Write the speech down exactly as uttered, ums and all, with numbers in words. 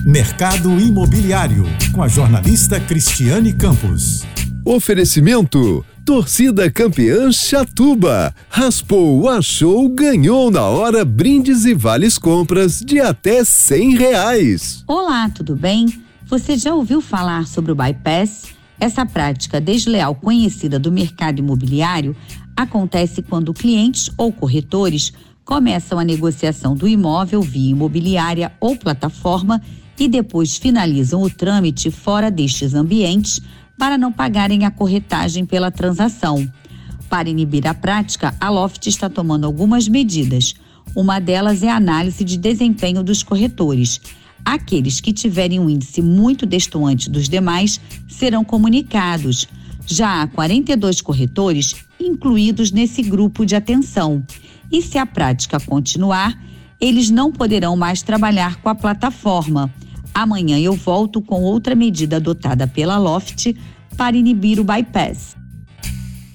Mercado Imobiliário, com a jornalista Cristiane Campos. Oferecimento: Torcida Campeã Chatuba. Raspou, achou, ganhou na hora brindes e vales compras de até cem reais. Olá, tudo bem? Você já ouviu falar sobre o bypass? Essa prática desleal conhecida do mercado imobiliário acontece quando clientes ou corretores começam a negociação do imóvel via imobiliária ou plataforma e depois finalizam o trâmite fora destes ambientes para não pagarem a corretagem pela transação. Para inibir a prática, a Loft está tomando algumas medidas. Uma delas é a análise de desempenho dos corretores. Aqueles que tiverem um índice muito destoante dos demais serão comunicados. Já há quarenta e dois corretores incluídos nesse grupo de atenção. E se a prática continuar, eles não poderão mais trabalhar com a plataforma. Amanhã eu volto com outra medida adotada pela Loft para inibir o bypass.